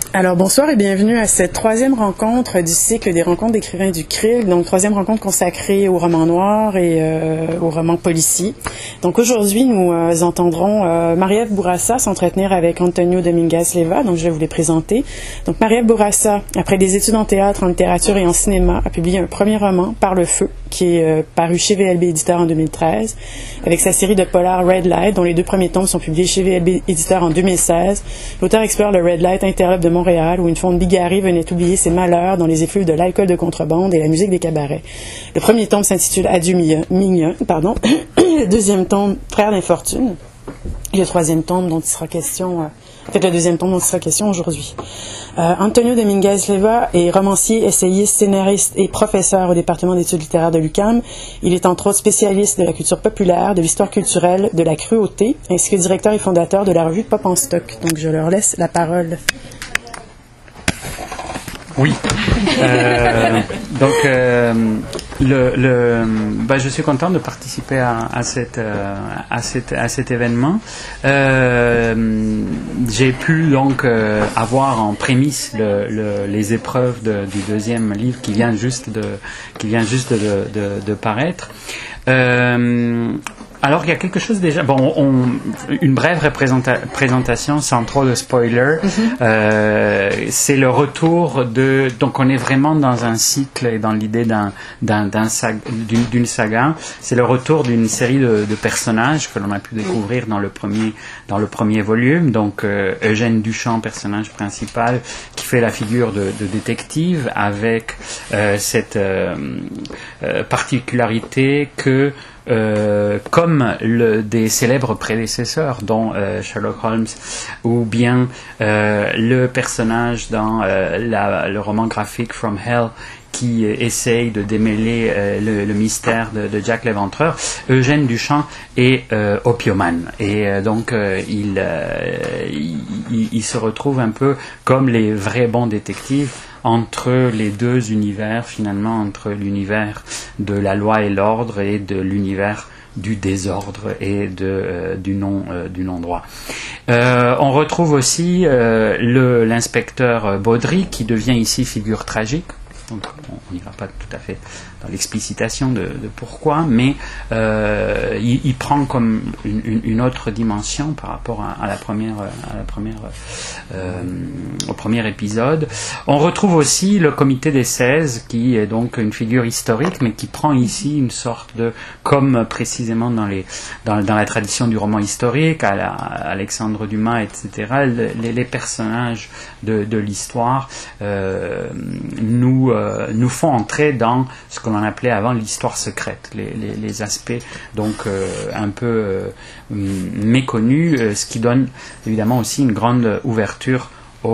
Alors bonsoir et bienvenue à cette troisième rencontre du cycle des rencontres d'écrivains du CRIL, donc troisième rencontre consacrée au roman noir et au roman policier. Donc aujourd'hui, nous entendrons Marie-Ève Bourassa s'entretenir avec Antonio Dominguez Leyva, donc je vais vous les présenter. Donc Marie-Ève Bourassa, après des études en théâtre, en littérature et en cinéma, a publié un premier roman, Par le feu, qui est paru chez VLB Éditeur en 2013, avec sa série de polars Red Light, dont les deux premiers tomes sont publiés chez VLB Éditeur en 2016. L'auteur explore le Red Light interlope de Montréal, où une femme bigarrée venait oublier ses malheurs dans les effluves de l'alcool de contrebande et la musique des cabarets. Le premier tome s'intitule Adieu Mignon, le deuxième tome Frères d'infortune, et le troisième tome dont il sera question... le deuxième tome dont il sera question aujourd'hui. Antonio Dominguez Leyva est romancier, essayiste, scénariste et professeur au département d'études littéraires de l'UQAM. Il est entre autres spécialiste de la culture populaire, de l'histoire culturelle, de la cruauté, ainsi que directeur et fondateur de la revue Pop en stock. Donc je leur laisse la parole. Oui. Je suis content de participer à cet événement. J'ai pu donc avoir en prémisse les épreuves du deuxième livre qui vient juste de paraître. Alors, il y a quelque chose déjà... une brève présentation sans trop de spoiler. C'est le retour de... Donc, on est vraiment dans un cycle et dans l'idée d'une saga. C'est le retour d'une série de personnages que l'on a pu découvrir dans le premier volume. Donc, Eugène Duchamp, personnage principal, qui fait la figure de détective avec cette particularité que... comme des célèbres prédécesseurs dont Sherlock Holmes ou bien le personnage dans le roman graphique From Hell qui essaye de démêler le mystère de Jack l'Éventreur, Eugène Duchamp est opiomane et donc il se retrouve un peu comme les vrais bons détectives entre les deux univers, finalement, entre l'univers de la loi et l'ordre et de l'univers du désordre et du non-droit. On retrouve aussi l'inspecteur Baudry, qui devient ici figure tragique. Donc, on n'ira pas tout à fait dans l'explicitation de pourquoi, mais il prend comme une autre dimension par rapport au premier épisode. On retrouve aussi le comité des 16, qui est donc une figure historique, mais qui prend ici une sorte de, comme précisément dans la tradition du roman historique, Alexandre Dumas, etc., les personnages de l'histoire nous font entrer dans ce que l'on appelait avant l'histoire secrète, les aspects donc un peu méconnus, ce qui donne évidemment aussi une grande ouverture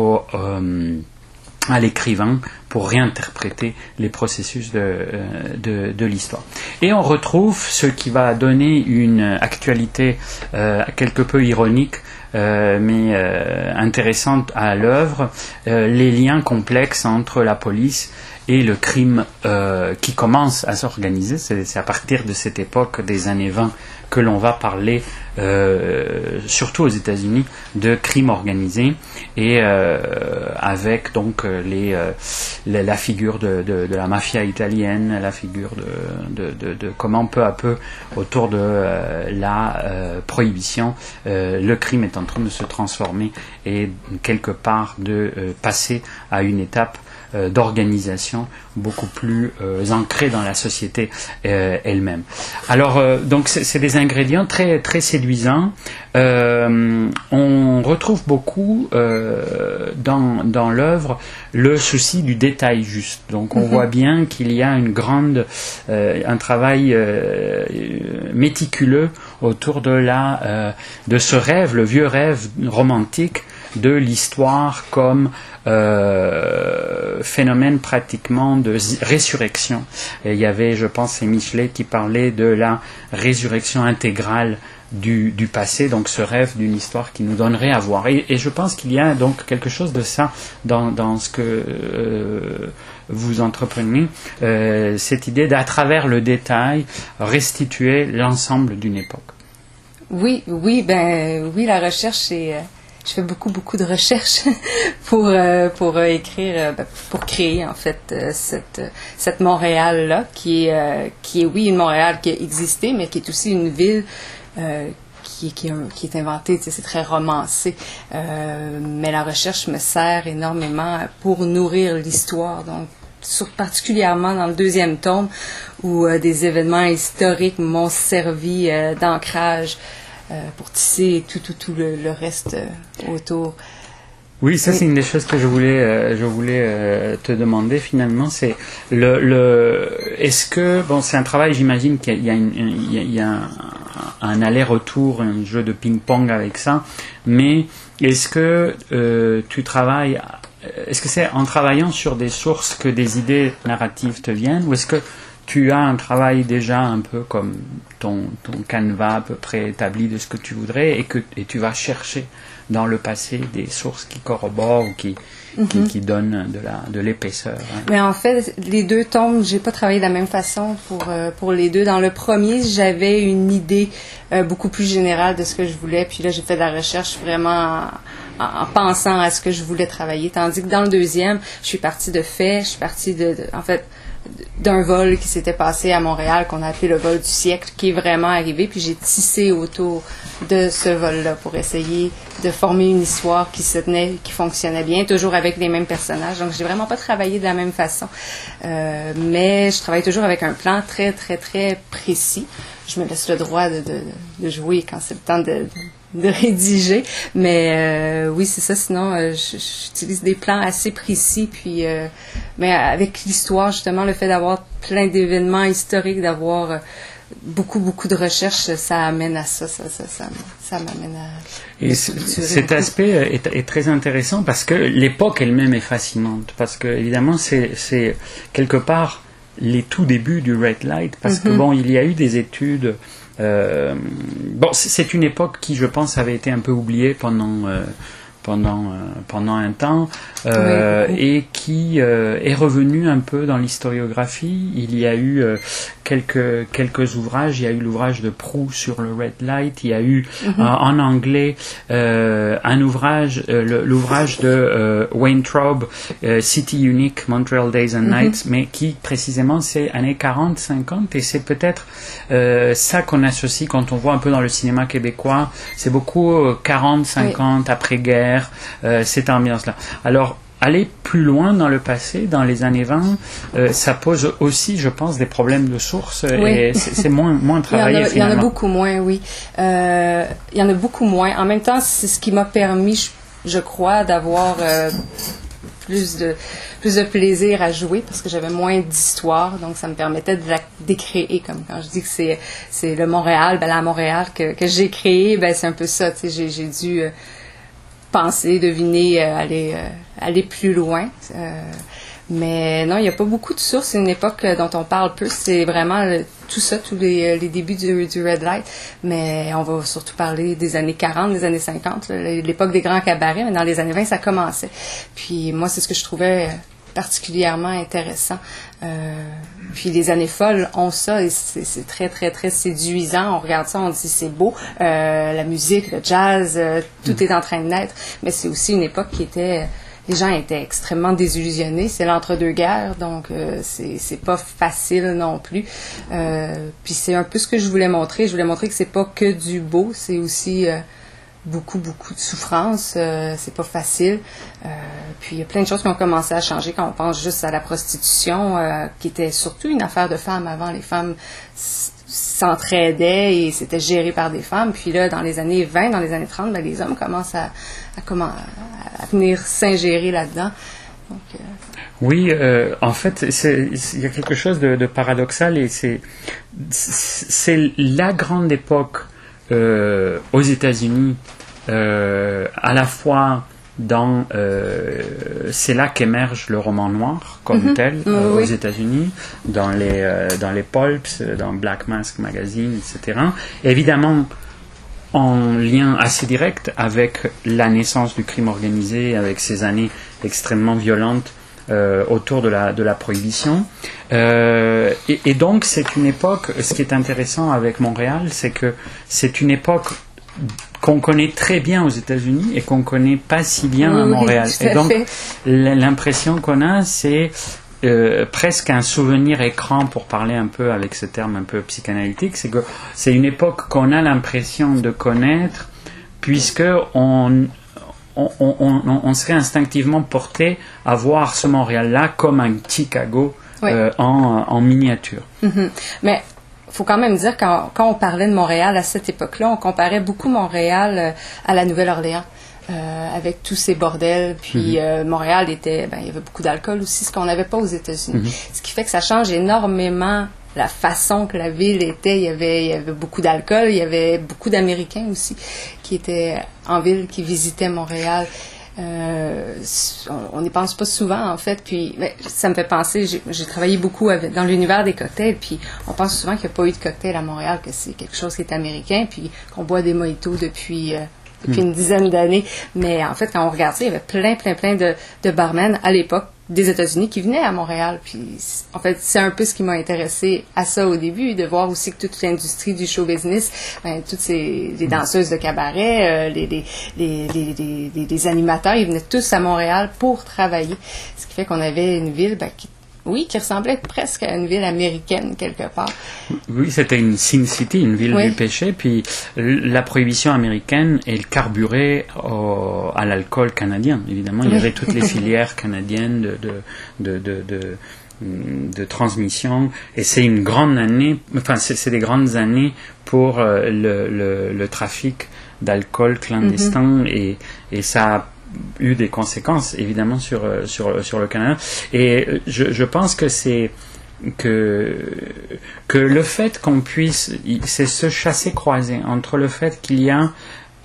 à l'écrivain pour réinterpréter les processus de l'histoire. Et on retrouve ce qui va donner une actualité quelque peu ironique, mais intéressante à l'œuvre, les liens complexes entre la police et le crime qui commence à s'organiser. C'est à partir de cette époque des années 20 que l'on va parler, surtout aux États-Unis, de crime organisé, et avec donc la figure de la mafia italienne, la figure de comment peu à peu, autour de la prohibition, le crime est en train de se transformer et quelque part de passer à une étape d'organisation beaucoup plus ancrée dans la société elle-même. Alors, donc c'est des ingrédients très, très séduisants. On retrouve beaucoup dans l'œuvre le souci du détail juste. Donc on voit bien qu'il y a un travail méticuleux autour de ce rêve, le vieux rêve romantique de l'histoire comme phénomène pratiquement de résurrection. Et il y avait, je pense, c'est Michelet qui parlait de la résurrection intégrale du passé, donc ce rêve d'une histoire qui nous donnerait à voir. Et je pense qu'il y a donc quelque chose de ça dans ce que vous entreprenez, cette idée d'à travers le détail restituer l'ensemble d'une époque. Oui, la recherche je fais beaucoup de recherches pour écrire, pour créer en fait cette Montréal-là, qui est oui une Montréal qui a existé, mais qui est aussi une ville qui est inventée, tu sais, c'est très romancé. Mais la recherche me sert énormément pour nourrir l'histoire, donc particulièrement dans le 2e tome, où des événements historiques m'ont servi d'ancrage pour tisser tout le reste autour. Oui, ça c'est une des choses que je voulais te demander finalement, c'est est-ce que, bon, c'est un travail, j'imagine qu'il y a un aller-retour, un jeu de ping-pong avec ça, mais est-ce que tu travailles, est-ce que c'est en travaillant sur des sources que des idées narratives te viennent, ou est-ce que tu as un travail déjà un peu comme ton canevas à peu près établi de ce que tu voudrais, et tu vas chercher dans le passé des sources qui corroborent ou qui donnent de l'épaisseur. Hein. Mais en fait, les 2 tomes, j'ai pas travaillé de la même façon pour les 2. Dans le premier, j'avais une idée beaucoup plus générale de ce que je voulais, puis là, j'ai fait de la recherche vraiment en pensant à ce que je voulais travailler. Tandis que dans le 2e, je suis partie de faits, je suis partie en fait, d'un vol qui s'était passé à Montréal, qu'on a appelé le vol du siècle, qui est vraiment arrivé, puis j'ai tissé autour de ce vol-là pour essayer de former une histoire qui se tenait, qui fonctionnait bien, toujours avec les mêmes personnages. Donc, j'ai vraiment pas travaillé de la même façon. Mais je travaille toujours avec un plan très, très, très précis. Je me laisse le droit de jouer quand c'est le temps de rédiger, mais oui, c'est ça. Sinon, j'utilise des plans assez précis, puis mais avec l'histoire, justement, le fait d'avoir plein d'événements historiques, d'avoir beaucoup de recherches, ça amène à ça m'amène à... Et cet aspect est très intéressant parce que l'époque elle-même est fascinante, parce que évidemment c'est quelque part les tout débuts du Red Light, parce que bon, il y a eu des études. Bon, c'est une époque qui, je pense, avait été un peu oubliée pendant un temps, et qui est revenue un peu dans l'historiographie. Il y a eu quelques ouvrages. Il y a eu l'ouvrage de Proulx sur le Red Light. Il y a eu en anglais un ouvrage, l'ouvrage de Weintraub, City Unique, Montreal Days and Nights, mais qui précisément c'est années 40-50, et c'est peut-être ça qu'on associe quand on voit un peu dans le cinéma québécois. C'est beaucoup 40-50, après-guerre, cette ambiance-là. Alors, aller plus loin dans le passé, dans les années 20, ça pose aussi, je pense, des problèmes de source, et c'est moins travaillé. Il y en a beaucoup moins, oui. Il y en a beaucoup moins. En même temps, c'est ce qui m'a permis, je crois, d'avoir plus de plaisir à jouer, parce que j'avais moins d'histoire, donc ça me permettait de créer, comme quand je dis que c'est le Montréal, la Montréal que j'ai créé, c'est un peu ça, tu sais, j'ai dû penser, deviner, aller plus loin. Mais non, il n'y a pas beaucoup de sources. C'est une époque dont on parle peu. C'est vraiment tout ça, tous les débuts du Red Light. Mais on va surtout parler des années 40, des années 50, l'époque des grands cabarets. Mais dans les années 20, ça commençait. Puis moi, c'est ce que je trouvais particulièrement intéressant. Puis les années folles ont ça, et c'est très, très, très séduisant. On regarde ça, on dit c'est beau. La musique, le jazz, tout est en train de naître. Mais c'est aussi une époque qui était... Les gens étaient extrêmement désillusionnés. C'est l'entre-deux-guerres, donc c'est pas facile non plus. Puis c'est un peu ce que je voulais montrer. Je voulais montrer que c'est pas que du beau, c'est aussi beaucoup de souffrance. C'est pas facile. Puis il y a plein de choses qui ont commencé à changer quand on pense juste à la prostitution, qui était surtout une affaire de femmes avant. Les femmes s'entraidaient et c'était géré par des femmes. Puis là, dans les années 20, dans les années 30, les hommes commencent à venir s'ingérer là-dedans. Donc, oui, en fait, il y a quelque chose de paradoxal, et c'est la grande époque aux États-Unis, à la fois dans c'est là qu'émerge le roman noir comme tel aux États-Unis, dans les pulps, dans Black Mask Magazine, etc. Évidemment, en lien assez direct avec la naissance du crime organisé, avec ces années extrêmement violentes autour de la prohibition. Et donc, c'est une époque, ce qui est intéressant avec Montréal, c'est que c'est une époque qu'on connaît très bien aux États-Unis et qu'on connaît pas si bien à Montréal. Tout à Et donc, fait. l'impression qu'on a, c'est presque un souvenir écran, pour parler un peu avec ce terme un peu psychanalytique, c'est que c'est une époque qu'on a l'impression de connaître, puisque on serait instinctivement porté à voir ce Montréal-là comme un Chicago en miniature. Mm-hmm. Mais il faut quand même dire, quand on parlait de Montréal à cette époque-là, on comparait beaucoup Montréal à la Nouvelle-Orléans. Avec tous ces bordels, puis Montréal il y avait beaucoup d'alcool aussi, ce qu'on n'avait pas aux États-Unis. Ce qui fait que ça change énormément la façon que la ville était. Il y avait beaucoup d'alcool, il y avait beaucoup d'Américains aussi qui étaient en ville, qui visitaient Montréal. On n'y pense pas souvent en fait, puis ça me fait penser, j'ai travaillé beaucoup dans l'univers des cocktails, puis on pense souvent qu'il n'y a pas eu de cocktail à Montréal, que c'est quelque chose qui est américain, puis qu'on boit des mojitos depuis une dizaine d'années. Mais en fait, quand on regarde ça, il y avait plein de barmen à l'époque des États-Unis qui venaient à Montréal. Puis, en fait, c'est un peu ce qui m'a intéressé à ça au début, de voir aussi que toute l'industrie du show business, toutes les danseuses de cabaret, les animateurs, ils venaient tous à Montréal pour travailler. Ce qui fait qu'on avait une ville qui ressemblait presque à une ville américaine, quelque part. Oui, c'était une Sin City, une ville du péché, puis la prohibition américaine, elle carburait à l'alcool canadien, évidemment. Il y avait toutes les filières canadiennes de transmission, et c'est une grande année, c'est des grandes années pour le trafic d'alcool clandestin, et ça a eu des conséquences évidemment sur le Canada, et je pense que c'est que le fait qu'on puisse, c'est ce chassé-croisé entre le fait qu'il y a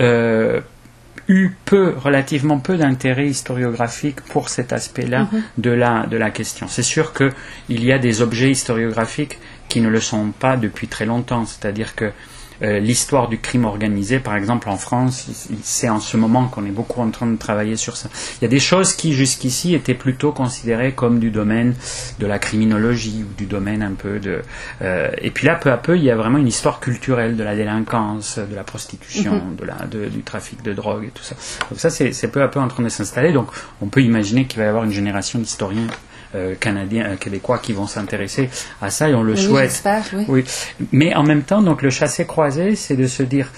eu relativement peu d'intérêt historiographique pour cet aspect-là de la question. C'est sûr qu'il y a des objets historiographiques qui ne le sont pas depuis très longtemps, c'est-à-dire que l'histoire du crime organisé, par exemple en France, c'est en ce moment qu'on est beaucoup en train de travailler sur ça. Il y a des choses qui jusqu'ici étaient plutôt considérées comme du domaine de la criminologie ou du domaine un peu de... et puis là, peu à peu, il y a vraiment une histoire culturelle de la délinquance, de la prostitution, du trafic de drogue et tout ça. Donc ça, c'est peu à peu en train de s'installer. Donc on peut imaginer qu'il va y avoir une génération d'historiens canadiens, québécois qui vont s'intéresser à ça, et on le souhaite. J'espère, oui. Mais en même temps, donc le chassé-croisé, c'est de se dire,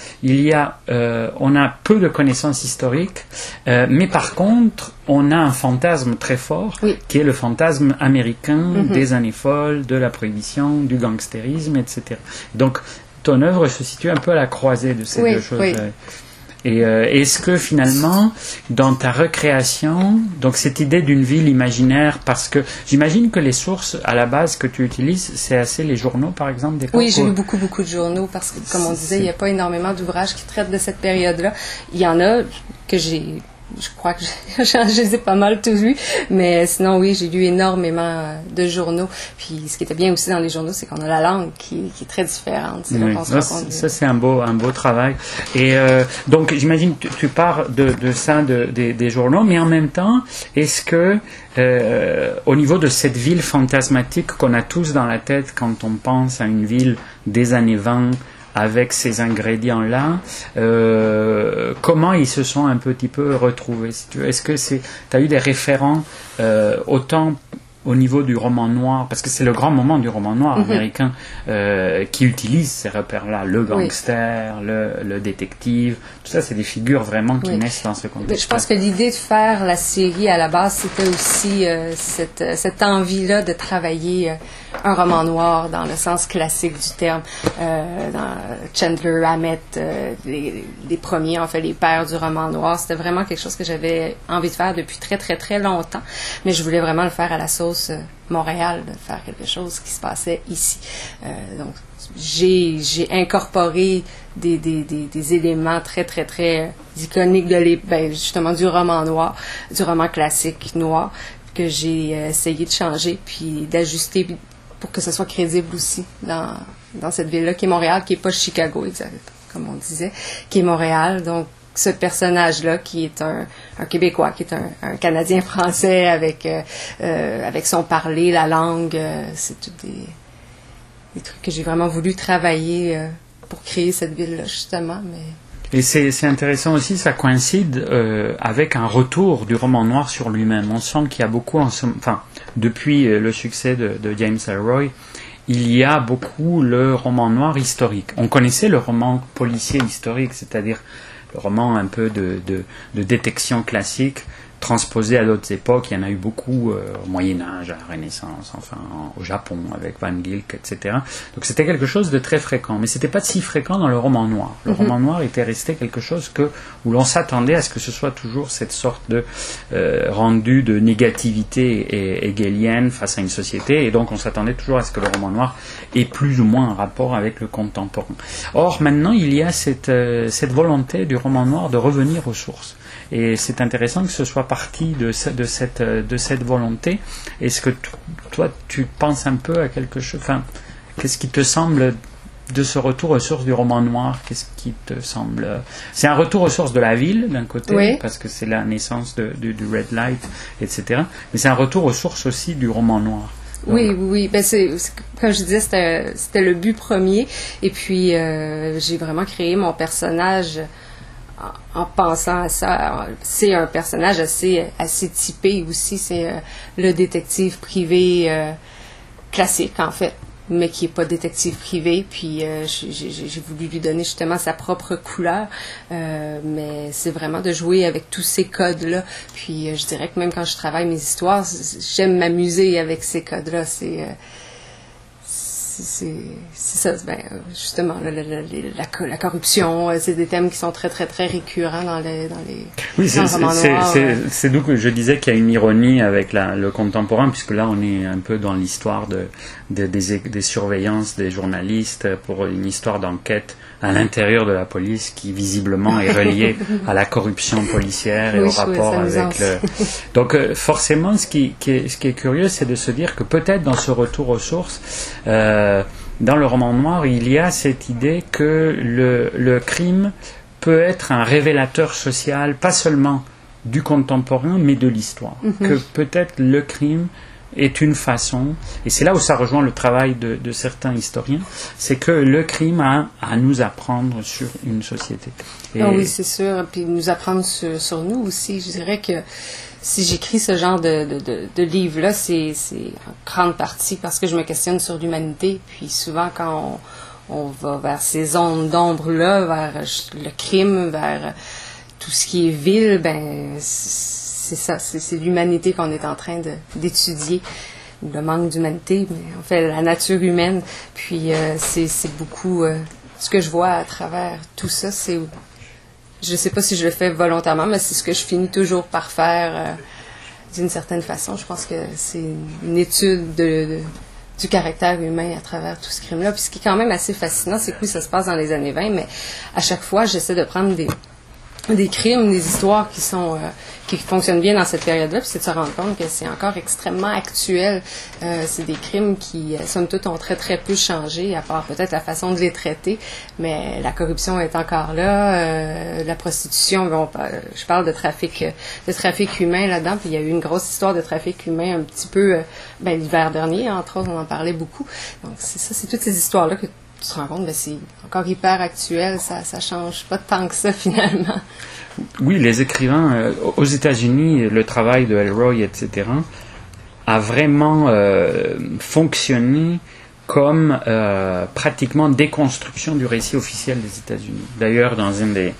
on a peu de connaissances historiques, mais par contre, on a un fantasme très fort, qui est le fantasme américain des années folles, de la prohibition, du gangstérisme, etc. Donc, ton œuvre se situe un peu à la croisée de ces deux choses. Oui. Et est-ce que finalement, dans ta recréation, donc cette idée d'une ville imaginaire, parce que j'imagine que les sources à la base que tu utilises, c'est assez les journaux, par exemple, d'époque. Oui, j'ai lu beaucoup de journaux, parce que, comme on disait, il n'y a pas énormément d'ouvrages qui traitent de cette période-là. Il y en a que je crois que je les ai pas mal tous lus, mais sinon oui, j'ai lu énormément de journaux. Puis ce qui était bien aussi dans les journaux, c'est qu'on a la langue qui est très différente. C'est là qu'on se rend compte. Ça, c'est un beau travail. Et donc j'imagine tu pars de ça, des journaux, mais en même temps, est-ce que au niveau de cette ville fantasmatique qu'on a tous dans la tête quand on pense à une ville des années 20, avec ces ingrédients-là, comment ils se sont un petit peu retrouvés, si tu veux. Est-ce que tu as eu des référents autant au niveau du roman noir, parce que c'est le grand moment du roman noir américain, qui utilise ces repères-là, le gangster, le détective, tout ça, c'est des figures vraiment qui naissent dans ce contexte. Je pense que l'idée de faire la série à la base, c'était aussi cette envie-là de travailler un roman noir dans le sens classique du terme. Dans Chandler, Hammett, les premiers, en fait, les pères du roman noir, c'était vraiment quelque chose que j'avais envie de faire depuis très, très, très longtemps, mais je voulais vraiment le faire à la sauce Montréal, de faire quelque chose qui se passait ici. Donc, j'ai incorporé des éléments très, très, très iconiques justement du roman noir, du roman classique noir, que j'ai essayé de changer, puis d'ajuster pour que ce soit crédible aussi dans cette ville-là, qui est Montréal, qui n'est pas Chicago, exact, comme on disait, qui est Montréal. Donc, ce personnage-là, qui est un Québécois, qui est un Canadien français avec son parler, la langue, c'est tout des trucs que j'ai vraiment voulu travailler pour créer cette ville-là, justement. Mais Et c'est intéressant aussi, ça coïncide avec un retour du roman noir sur lui-même. On sent qu'il y a beaucoup, depuis le succès de James Ellroy, il y a beaucoup le roman noir historique. On connaissait le roman policier historique, c'est-à-dire le roman un peu de détection classique, transposé à d'autres époques. Il y en a eu beaucoup au Moyen-Âge, à la Renaissance, au Japon, avec Van Gilk, etc. Donc c'était quelque chose de très fréquent. Mais c'était pas si fréquent dans le roman noir. Le roman noir était resté quelque chose où l'on s'attendait à ce que ce soit toujours cette sorte de rendu de négativité hegelienne face à une société. Et donc on s'attendait toujours à ce que le roman noir ait plus ou moins un rapport avec le contemporain. Or, maintenant, il y a cette volonté du roman noir de revenir aux sources. Et c'est intéressant que ce soit parti de cette volonté. Est-ce que toi, tu penses un peu à quelque chose, qu'est-ce qui te semble de ce retour aux sources du roman noir? Qu'est-ce qui te semble... C'est un retour aux sources de la ville, d'un côté, oui, parce que c'est la naissance du Red Light, etc. Mais c'est un retour aux sources aussi du roman noir. Donc, oui. Ben comme je disais, c'était le but premier. Et puis, j'ai vraiment créé mon personnage en pensant à ça. C'est un personnage assez typé aussi. C'est le détective privé classique, en fait, mais qui n'est pas détective privé. Puis j'ai voulu lui donner justement sa propre couleur. Mais c'est vraiment de jouer avec tous ces codes-là. Puis je dirais que même quand je travaille mes histoires, j'aime m'amuser avec ces codes-là. C'est ça, justement, la corruption, c'est des thèmes qui sont très, très, très récurrents dans les romans noirs. C'est d'où que je disais qu'il y a une ironie avec le contemporain, puisque là, on est un peu dans l'histoire des surveillances des journalistes pour une histoire d'enquête à l'intérieur de la police qui, visiblement, est reliée à la corruption policière et au rapport avec le... Donc, forcément, ce qui est curieux, c'est de se dire que peut-être dans ce retour aux sources, dans le roman noir, il y a cette idée que le crime peut être un révélateur social, pas seulement du contemporain, mais de l'histoire. Que peut-être le crime est une façon, et c'est là où ça rejoint le travail de certains historiens, c'est que le crime a à nous apprendre sur une société. Oui, c'est sûr, puis nous apprendre sur nous aussi. Je dirais que si j'écris ce genre de livre-là, c'est en grande partie parce que je me questionne sur l'humanité. Puis souvent, quand on va vers ces zones d'ombre-là, vers le crime, vers tout ce qui est vil, c'est ça, c'est l'humanité qu'on est en train d'étudier. Le manque d'humanité, mais en fait, la nature humaine. Puis c'est beaucoup... ce que je vois à travers tout ça, c'est... Je ne sais pas si je le fais volontairement, mais c'est ce que je finis toujours par faire d'une certaine façon. Je pense que c'est une étude du caractère humain à travers tout ce crime-là. Puis ce qui est quand même assez fascinant, c'est que oui, ça se passe dans les années 20, mais à chaque fois, j'essaie de prendre des crimes, des histoires qui fonctionnent bien dans cette période-là, puis c'est de se rendre compte que c'est encore extrêmement actuel. C'est des crimes qui, somme toute, ont très, très peu changé, à part peut-être la façon de les traiter, mais la corruption est encore là, la prostitution, je parle de trafic humain là-dedans, puis il y a eu une grosse histoire de trafic humain un petit peu, l'hiver dernier, entre autres, on en parlait beaucoup. Donc c'est ça, c'est toutes ces histoires-là que tu te rends compte, c'est encore hyper actuel, ça change pas tant que ça finalement. Oui, les écrivains, aux États-Unis, le travail de Ellroy, etc., a vraiment fonctionné comme pratiquement déconstruction du récit officiel des États-Unis. D'ailleurs, dans un des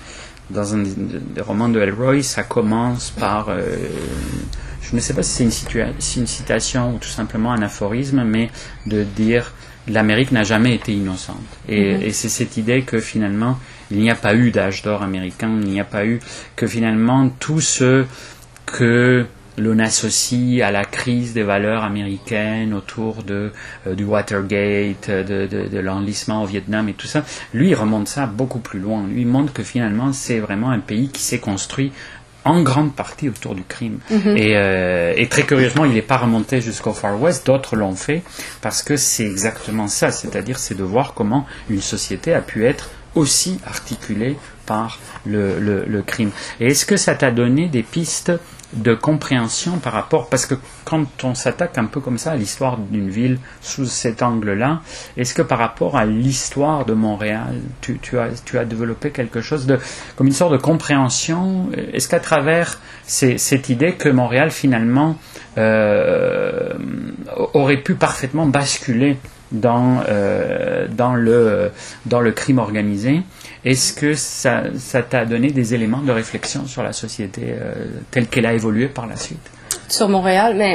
romans de Ellroy, ça commence par... je ne sais pas si c'est une citation ou tout simplement un aphorisme, mais de dire... L'Amérique n'a jamais été innocente. Et c'est cette idée que finalement, il n'y a pas eu d'âge d'or américain, il n'y a pas eu que finalement tout ce que l'on associe à la crise des valeurs américaines autour du Watergate, de l'enlistement au Vietnam et tout ça, lui il remonte ça beaucoup plus loin. Lui il montre que finalement c'est vraiment un pays qui s'est construit en grande partie autour du crime. Et très curieusement, il n'est pas remonté jusqu'au Far West, d'autres l'ont fait, parce que c'est exactement ça, c'est-à-dire c'est de voir comment une société a pu être aussi articulée par le crime. Et est-ce que ça t'a donné des pistes de compréhension par rapport, parce que quand on s'attaque un peu comme ça à l'histoire d'une ville sous cet angle-là, est-ce que par rapport à l'histoire de Montréal, tu as développé quelque chose comme une sorte de compréhension? Est-ce qu'à travers cette idée que Montréal finalement aurait pu parfaitement basculer dans le crime organisé, est-ce que ça t'a donné des éléments de réflexion sur la société telle qu'elle a évolué par la suite? Sur Montréal, mais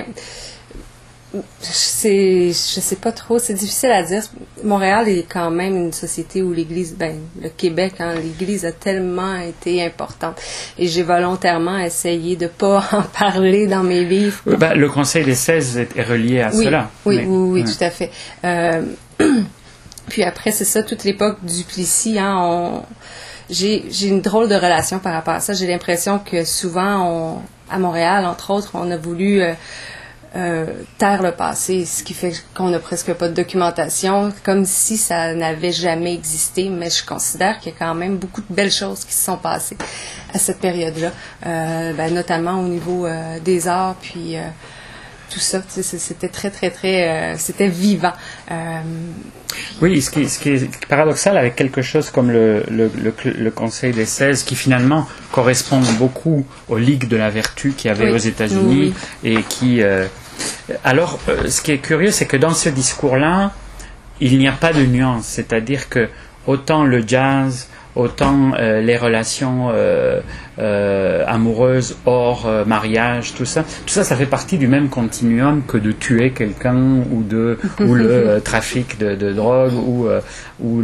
je sais pas trop, c'est difficile à dire. Montréal est quand même une société où l'Église, le Québec, l'Église a tellement été importante. Et j'ai volontairement essayé de pas en parler dans mes livres. Le Conseil des 16 est relié à cela. Oui, tout à fait. Puis après, c'est ça, toute l'époque du Plessis, j'ai une drôle de relation par rapport à ça. J'ai l'impression que souvent, à Montréal, entre autres, on a voulu taire le passé, ce qui fait qu'on n'a presque pas de documentation, comme si ça n'avait jamais existé, mais je considère qu'il y a quand même beaucoup de belles choses qui se sont passées à cette période-là, notamment au niveau des arts, puis tout ça, c'était très, très, très, c'était vivant. Oui, ce qui est paradoxal avec quelque chose comme le Conseil des 16, qui finalement correspond beaucoup aux ligues de la vertu qu'il y avait aux États-Unis, et qui... Alors, ce qui est curieux, c'est que dans ce discours-là, il n'y a pas de nuance, c'est-à-dire que autant le jazz, autant les relations amoureuses hors mariage, tout ça, ça fait partie du même continuum que de tuer quelqu'un ou le trafic de drogue ou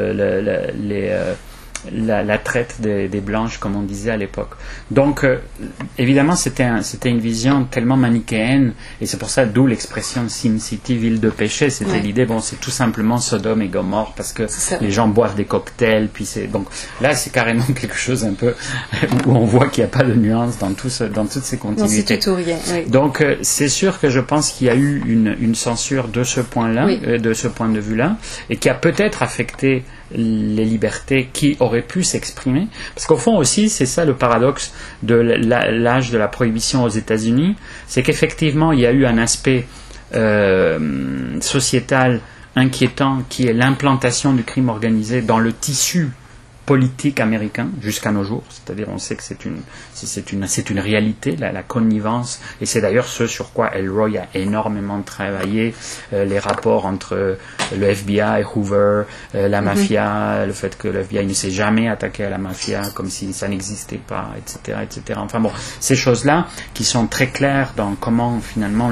la traite des blanches, comme on disait à l'époque. Donc, évidemment, c'était une vision tellement manichéenne, et c'est pour ça d'où l'expression Sin City, ville de péché. C'était l'idée, c'est tout simplement Sodome et Gomorrhe, parce que les gens boivent des cocktails, puis donc là, c'est carrément quelque chose un peu où on voit qu'il n'y a pas de nuance dans toutes ces continuités. Non, c'est tout ou rien. Oui. Donc, c'est sûr que je pense qu'il y a eu une censure de ce point-là, de ce point de vue-là, et qui a peut-être affecté les libertés qui auraient pu s'exprimer. Parce qu'au fond aussi, c'est ça le paradoxe de l'âge de la prohibition aux États-Unis, c'est qu'effectivement, il y a eu un aspect sociétal inquiétant qui est l'implantation du crime organisé dans le tissu politique américain jusqu'à nos jours, c'est-à-dire on sait que c'est une réalité, la connivence, et c'est d'ailleurs ce sur quoi Elroy a énormément travaillé, les rapports entre le FBI, Hoover, la mafia, le fait que le FBI ne s'est jamais attaqué à la mafia comme si ça n'existait pas, etc., etc. Enfin bon, ces choses-là qui sont très claires dans comment finalement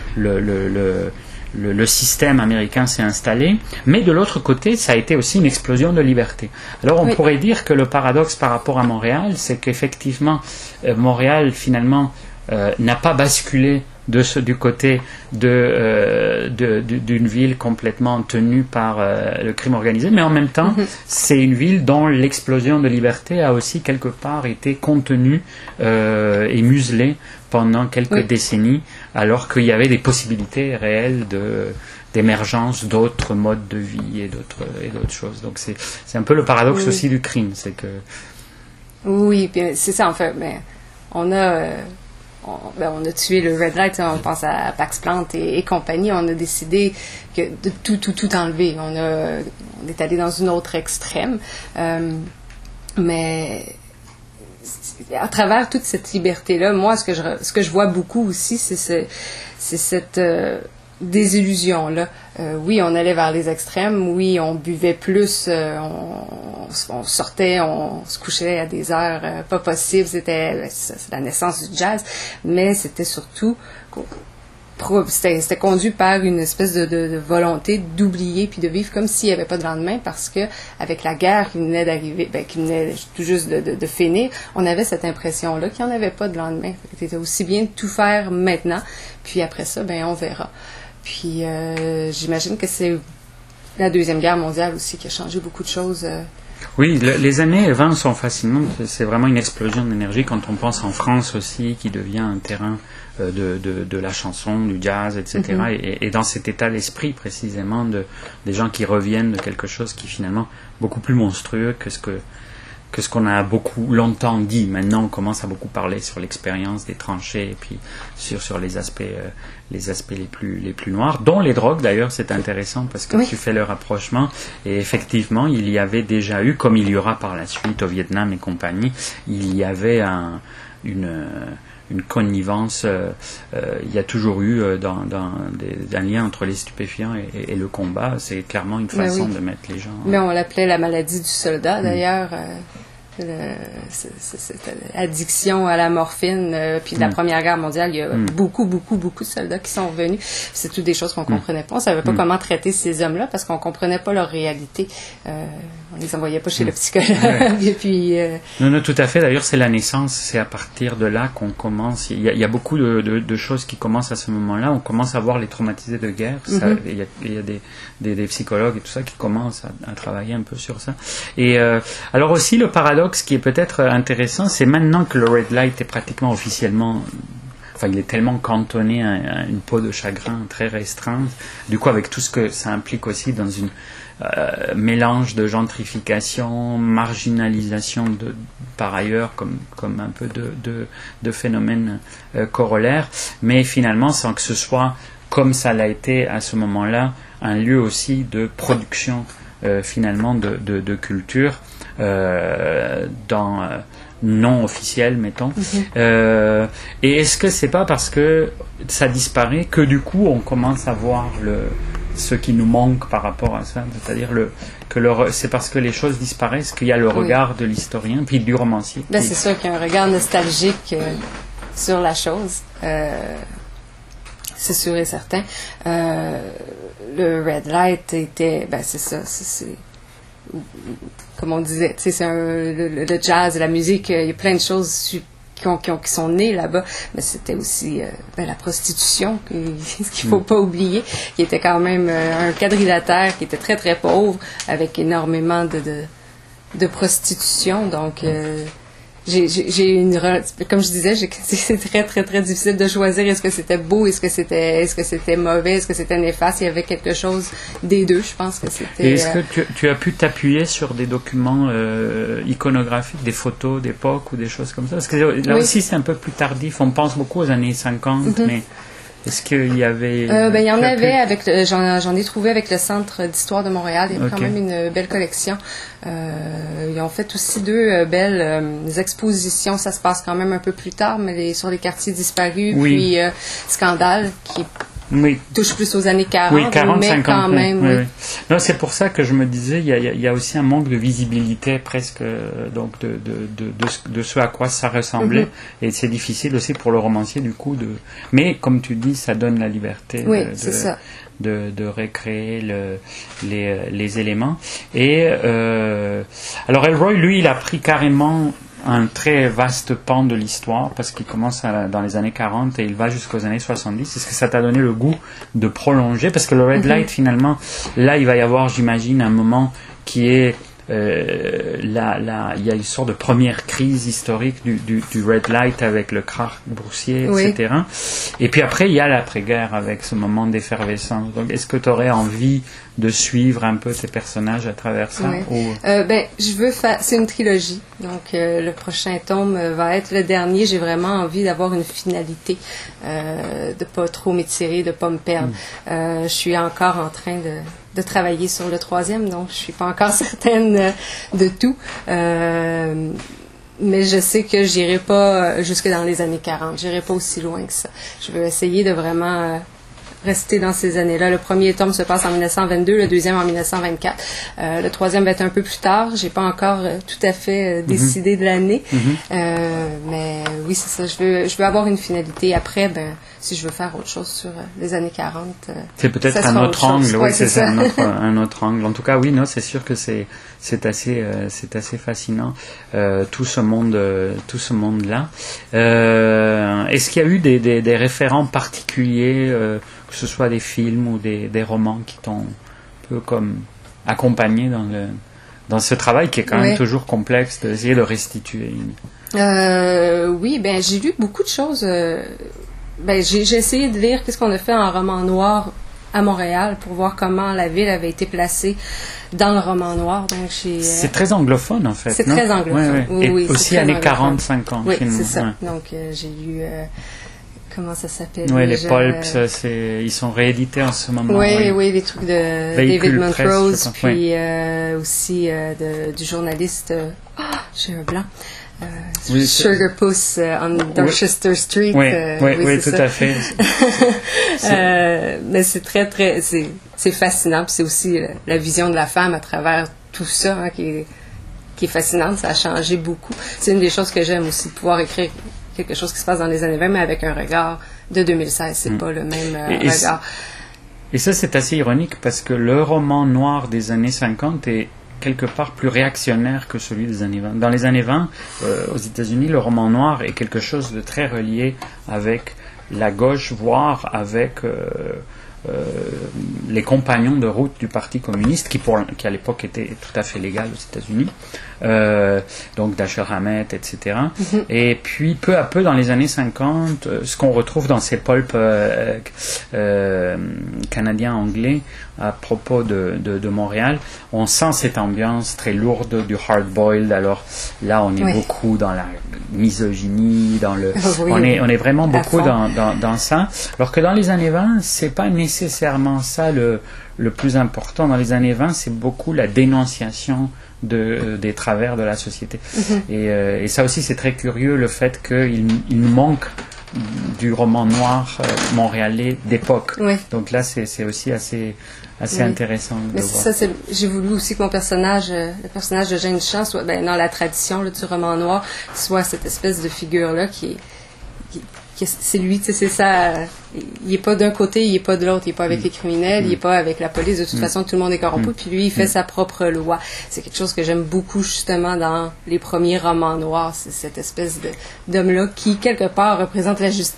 le système américain s'est installé, mais de l'autre côté, ça a été aussi une explosion de liberté. Alors on pourrait dire que le paradoxe par rapport à Montréal, c'est qu'effectivement, Montréal, finalement, n'a pas basculé du côté d'une ville complètement tenue par le crime organisé, mais en même temps, c'est une ville dont l'explosion de liberté a aussi quelque part été contenue et muselée pendant quelques décennies, alors qu'il y avait des possibilités réelles d'émergence d'autres modes de vie et d'autres choses. Donc c'est un peu le paradoxe aussi du crime, c'est que... Oui, c'est ça en fait, mais on a tué le Red Light, on pense à Pax Plant et compagnie, on a décidé de tout enlever. On est allé dans une autre extrême, mais à travers toute cette liberté-là, moi, ce que je vois beaucoup aussi, c'est cette désillusion-là. Oui, on allait vers les extrêmes, oui, on buvait plus, on sortait, on se couchait à des heures pas possibles, c'est la naissance du jazz, mais c'était surtout... C'était conduit par une espèce de volonté d'oublier puis de vivre comme s'il n'y avait pas de lendemain, parce que avec la guerre qui venait d'arriver, qui venait tout juste de finir, on avait cette impression-là qu'il n'y en avait pas de lendemain. C'était aussi bien de tout faire maintenant, puis après ça, on verra. Puis j'imagine que c'est la Deuxième Guerre mondiale aussi qui a changé beaucoup de choses. Oui, les années 20 sont fascinantes. C'est vraiment une explosion d'énergie quand on pense en France aussi, qui devient un terrain de la chanson, du jazz, etc. Et dans cet état d'esprit précisément des gens qui reviennent de quelque chose qui est finalement beaucoup plus monstrueux que que ce qu'on a beaucoup longtemps dit. Maintenant, on commence à beaucoup parler sur l'expérience des tranchées et puis sur les aspects les plus noirs, dont les drogues d'ailleurs. C'est intéressant parce que tu fais le rapprochement et effectivement, il y avait déjà eu, comme il y aura par la suite au Vietnam et compagnie, il y avait une connivence, il y a toujours eu un lien entre les stupéfiants et le combat. C'est clairement une façon de mettre les gens... Mais on l'appelait la maladie du soldat, d'ailleurs. Cette addiction à la morphine, puis de la Première Guerre mondiale, il y a beaucoup de soldats qui sont revenus. C'est toutes des choses qu'on comprenait pas. On savait pas comment traiter ces hommes-là parce qu'on comprenait pas leur réalité. On les envoyait pas chez le psychologue. Et puis, Non, tout à fait. D'ailleurs, c'est la naissance. C'est à partir de là qu'on commence. Il y a beaucoup de choses qui commencent à ce moment-là. On commence à voir les traumatisés de guerre. Il y a des psychologues et tout ça qui commencent à travailler un peu sur ça. Et alors aussi, le paradoxe qui est peut-être intéressant, c'est maintenant que le Red Light est pratiquement officiellement... Enfin, il est tellement cantonné à une peau de chagrin très restreinte. Du coup, avec tout ce que ça implique aussi dans une mélange de gentrification, marginalisation par ailleurs, comme un peu de phénomènes corollaires, mais finalement sans que ce soit, comme ça l'a été à ce moment-là, un lieu aussi de production finalement de culture non officiel, mettons. Et est-ce que c'est pas parce que ça disparaît que du coup on commence à voir ce qui nous manque par rapport à ça, c'est-à-dire c'est parce que les choses disparaissent qu'il y a le regard de l'historien puis du romancier. C'est sûr qu'il y a un regard nostalgique sur la chose. C'est sûr et certain. Le Red Light était, c'est ça, c'est comme on disait, c'est le jazz, la musique, il y a plein de choses qui sont nées là-bas, mais c'était aussi la prostitution, ce qu'il faut pas oublier, qui était quand même un quadrilatère qui était très très pauvre, avec énormément de prostitution, donc comme je disais, c'est très très très difficile de choisir est-ce que c'était beau, est-ce que c'était mauvais, est-ce que c'était néfaste. Il y avait quelque chose des deux. Je pense que c'était. Et est-ce que tu as pu t'appuyer sur des documents iconographiques, des photos d'époque ou des choses comme ça? Parce que là aussi c'est un peu plus tardif. On pense beaucoup aux années 50, mais est-ce qu'il y avait... il y en avait, j'en ai trouvé avec le Centre d'histoire de Montréal. Il y a quand même une belle collection. Ils ont fait aussi deux belles expositions. Ça se passe quand même un peu plus tard, mais sur les quartiers disparus. Puis Scandale, qui touche plus aux années 40, oui, 40 mais 50, quand même. Oui. Non, c'est pour ça que je me disais, il y a aussi un manque de visibilité presque donc de ce à quoi ça ressemblait. Et c'est difficile aussi pour le romancier du coup mais comme tu dis, ça donne la liberté c'est ça. de recréer les éléments. Et alors Ellroy, lui, il a pris carrément un très vaste pan de l'histoire parce qu'il commence dans les années 40 et il va jusqu'aux années 70. Est-ce que ça t'a donné le goût de prolonger? Parce que le Red Light, finalement, là, il va y avoir, j'imagine, un moment qui est... il y a une sorte de première crise historique du Red Light avec le krach boursier, etc. Et puis après, il y a l'après-guerre avec ce moment d'effervescence. Donc, est-ce que tu aurais envie de suivre un peu ces personnages à travers ça? Je veux faire... C'est une trilogie. Donc, le prochain tome va être le dernier. J'ai vraiment envie d'avoir une finalité, de pas trop m'étirer, de pas me perdre. Je suis encore en train de travailler sur le troisième, donc je suis pas encore certaine de tout. Mais je sais que j'irai pas jusque dans les années 40. J'irai pas aussi loin que ça. Je veux essayer de vraiment rester dans ces années-là. Le premier tome se passe en 1922, le deuxième en 1924. Le troisième va être un peu plus tard. J'ai pas encore tout à fait décidé de l'année. Mais oui, c'est ça. Je veux avoir une finalité. Après, si je veux faire autre chose sur les années 40, c'est peut-être un autre angle. Oui, c'est ça. un autre angle. En tout cas, oui, non, c'est sûr que c'est assez fascinant tout ce monde-là. Est-ce qu'il y a eu des référents particuliers, que ce soit des films ou des romans qui t'ont un peu comme accompagné dans ce travail qui est quand même toujours complexe d'essayer de restituer? Oui, j'ai lu beaucoup de choses. J'ai essayé de lire qu'est-ce qu'on a fait en roman noir à Montréal pour voir comment la ville avait été placée dans le roman noir. Donc, c'est très anglophone, en fait. C'est très anglophone. Oui. Et oui, aussi années 40-50. Oui, c'est ça. Donc, j'ai lu... comment ça s'appelle? Oui, les pulps, ils sont réédités en ce moment. Oui, les trucs de David Montrose, puis aussi du journaliste... j'ai un blanc. Sugar Puss on Dorchester Street. Oui, tout à fait. Mais c'est très, c'est fascinant. Puis c'est aussi la vision de la femme à travers tout ça qui est fascinante. Ça a changé beaucoup. C'est une des choses que j'aime aussi, de pouvoir écrire quelque chose qui se passe dans les années 20, mais avec un regard de 2016. C'est pas le même regard. Et ça, c'est assez ironique parce que le roman noir des années 50 est quelque part plus réactionnaire que celui des années 20. Dans les années 20, aux États-Unis, le roman noir est quelque chose de très relié avec la gauche, voire avec les compagnons de route du Parti communiste, qui à l'époque était tout à fait légal aux États-Unis, donc Dashiell Hammett, etc. Mm-hmm. Et puis, peu à peu, dans les années 50, ce qu'on retrouve dans ces pulps canadiens-anglais à propos de Montréal, on sent cette ambiance très lourde du hard-boiled. Alors là, on est beaucoup dans la misogynie, dans le, on est vraiment beaucoup dans ça. Alors que dans les années 20, c'est pas nécessairement ça le plus important. Dans les années 20, c'est beaucoup la dénonciation des travers de la société. Mm-hmm. Et ça aussi, c'est très curieux, le fait qu'il manque du roman noir montréalais d'époque. Oui. Donc là, c'est aussi assez intéressant de voir. Ça, j'ai voulu aussi que mon personnage, le personnage de Jeanne Champ, soit dans la tradition du roman noir, soit cette espèce de figure-là qui c'est lui, tu sais, c'est ça. Il n'est pas d'un côté, il n'est pas de l'autre. Il n'est pas avec les criminels, il n'est pas avec la police. De toute façon, tout le monde est corrompu. Puis lui, il fait sa propre loi. C'est quelque chose que j'aime beaucoup, justement, dans les premiers romans noirs. C'est cette espèce d'homme-là qui, quelque part, représente la justice.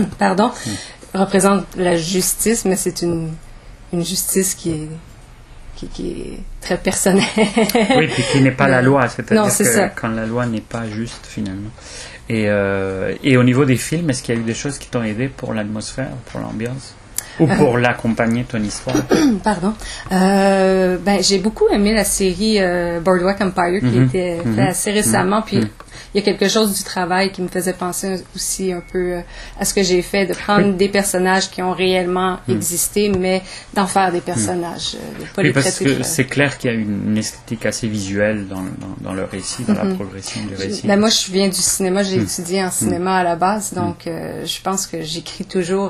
Représente la justice, mais c'est une justice qui est très personnelle. Oui, puis qui n'est pas la loi. C'est-à-dire que quand la loi n'est pas juste, finalement. Et au niveau des films, est-ce qu'il y a eu des choses qui t'ont aidé pour l'atmosphère, pour l'ambiance, ou pour l'accompagner ton histoire? Pardon. J'ai beaucoup aimé la série Boardwalk Empire qui était faite assez récemment. Puis il y a quelque chose du travail qui me faisait penser aussi un peu à ce que j'ai fait, de prendre des personnages qui ont réellement existé, mais d'en faire des personnages. De pas les parce que c'est clair qu'il y a une esthétique assez visuelle dans le récit, dans la progression du récit. Moi, je viens du cinéma, j'ai étudié en cinéma à la base, donc je pense que j'écris toujours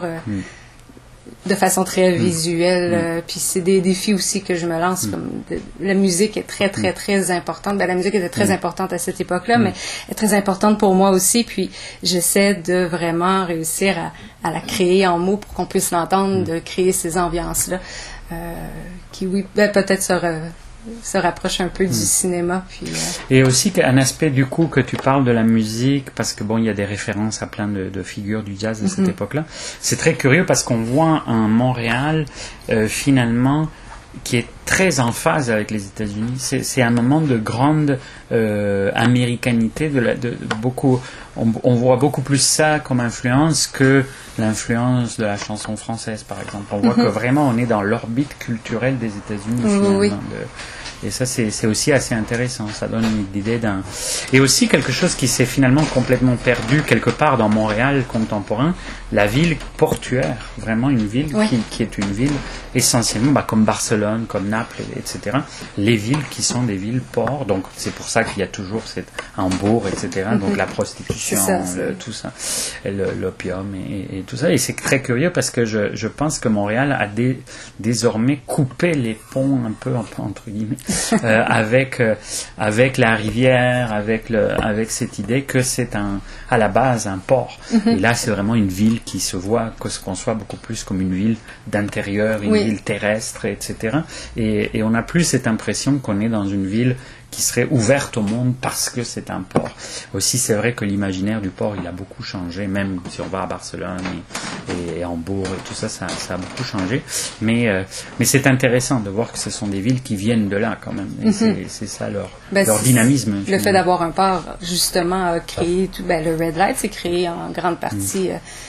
de façon très visuelle. Puis c'est des défis aussi que je me lance. Comme la musique est très, très, très importante. La musique était très importante à cette époque-là, mais est très importante pour moi aussi. Puis j'essaie de vraiment réussir à la créer en mots pour qu'on puisse l'entendre, de créer ces ambiances-là qui, peut-être se rapproche un peu du cinéma. Puis, Et aussi un aspect du coup que tu parles de la musique, parce que il y a des références à plein de figures du jazz de cette époque-là. C'est très curieux parce qu'on voit un Montréal finalement qui est très en phase avec les États-Unis. C'est un moment de grande américanité, beaucoup. On voit beaucoup plus ça comme influence que l'influence de la chanson française, par exemple. On voit que vraiment on est dans l'orbite culturelle des États-Unis, finalement. Oui. Et ça, c'est aussi assez intéressant. Ça donne une idée d'un... Et aussi quelque chose qui s'est finalement complètement perdu quelque part dans Montréal contemporain, la ville portuaire. Vraiment une ville qui est une ville essentiellement comme Barcelone, comme Naples, etc. Les villes qui sont des villes ports. Donc c'est pour ça qu'il y a toujours cette Hambourg, etc. Donc la prostitution, tout ça, l'opium et tout ça. Et c'est très curieux parce que je pense que Montréal a désormais coupé les ponts un peu entre guillemets avec la rivière, avec cette idée que c'est à la base un port. Et là c'est vraiment une ville qui se conçoit beaucoup plus comme une ville d'intérieur, une ville terrestre, etc. Et on n'a plus cette impression qu'on est dans une ville qui serait ouverte au monde parce que c'est un port. Aussi, c'est vrai que l'imaginaire du port, il a beaucoup changé, même si on va à Barcelone et Hambourg et tout ça, ça a beaucoup changé. Mais c'est intéressant de voir que ce sont des villes qui viennent de là quand même. Et c'est ça leur dynamisme. Le fait d'avoir un port, justement, a créé le Red Light, c'est créé en grande partie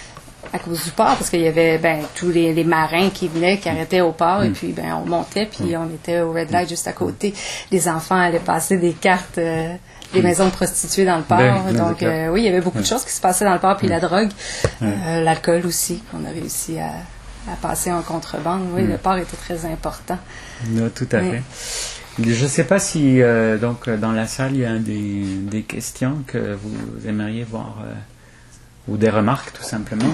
à cause du port, parce qu'il y avait tous les marins qui venaient, qui arrêtaient au port, et puis on montait, puis on était au Red Light juste à côté. Les enfants allaient passer des cartes des maisons de prostituées dans le port. Donc, oui, il y avait beaucoup de choses qui se passaient dans le port, puis la drogue, l'alcool aussi, qu'on a réussi à passer en contrebande. Oui, le port était très important. Non, tout à fait. Je ne sais pas si, donc, dans la salle, il y a des questions que vous aimeriez voir, ou des remarques, tout simplement.